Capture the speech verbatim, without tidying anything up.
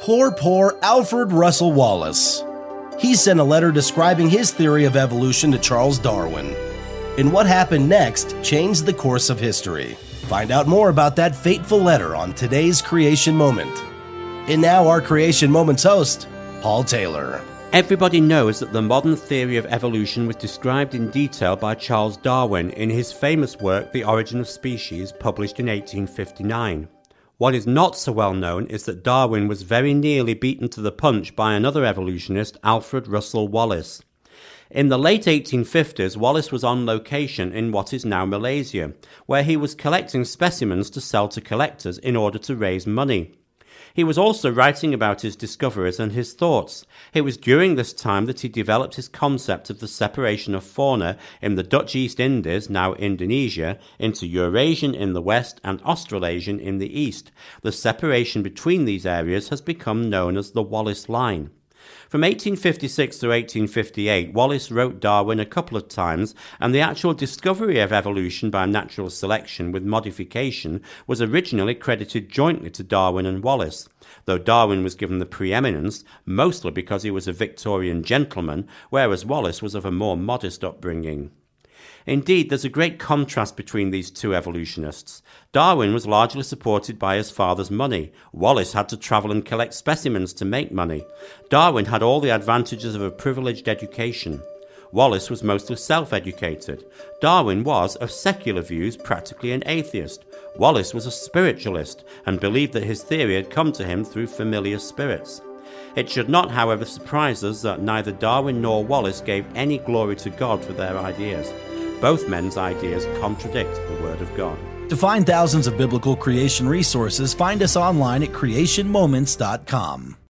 Poor, poor Alfred Russel Wallace. He sent a letter describing his theory of evolution to Charles Darwin. And what happened next changed the course of history. Find out more about that fateful letter on today's Creation Moment. And now our Creation Moments host, Paul Taylor. Everybody knows that the modern theory of evolution was described in detail by Charles Darwin in his famous work The Origin of Species, published in eighteen fifty-nine. What is not so well known is that Darwin was very nearly beaten to the punch by another evolutionist, Alfred Russel Wallace. In the late eighteen fifties, Wallace was on location in what is now Malaysia, where he was collecting specimens to sell to collectors in order to raise money. He was also writing about his discoveries and his thoughts. It was during this time that he developed his concept of the separation of fauna in the Dutch East Indies, now Indonesia, into Eurasian in the west and Australasian in the east. The separation between these areas has become known as the Wallace Line. From eighteen fifty-six to eighteen fifty-eight, Wallace wrote Darwin a couple of times, and the actual discovery of evolution by natural selection with modification was originally credited jointly to Darwin and Wallace, though Darwin was given the preeminence, mostly because he was a Victorian gentleman, whereas Wallace was of a more modest upbringing. Indeed, there's a great contrast between these two evolutionists. Darwin was largely supported by his father's money. Wallace had to travel and collect specimens to make money. Darwin had all the advantages of a privileged education. Wallace was mostly self-educated. Darwin was, of secular views, practically an atheist. Wallace was a spiritualist and believed that his theory had come to him through familiar spirits. It should not, however, surprise us that neither Darwin nor Wallace gave any glory to God for their ideas. Both men's ideas contradict the Word of God. To find thousands of biblical creation resources, find us online at creation moments dot com.